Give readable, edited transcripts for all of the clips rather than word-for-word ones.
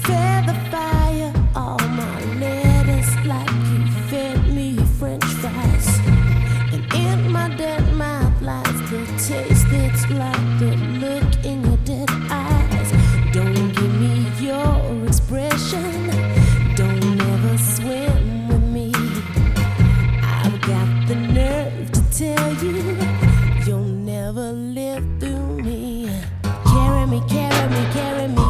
fed the fire all my letters like you fed me French fries. And in my dead mouth lies the taste that's like the look in your dead eyes. Don't give me your expression, don't ever swim with me. I've got the nerve to tell you you'll never live through me. Carry me, carry me, carry me.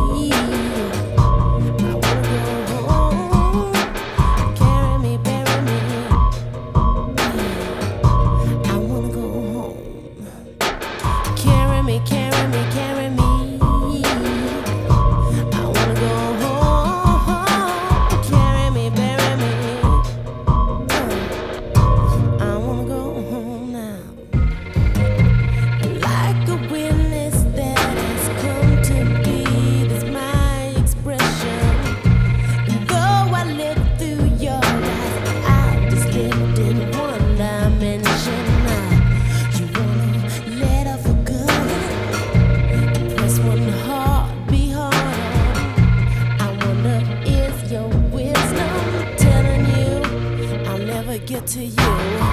I wanna go home. Carry me, bury me. I wanna go home. Carry me, carry me, carry me. I wanna go home. Carry me, bury me. I wanna go home now. Like a witness that has come to be, that's my expression. And though I live through your eyes, I just lived in one dimension. Now you wanna let off a gun, press one heartbeat harder. I wonder, is your wisdom telling you I'll never get to you?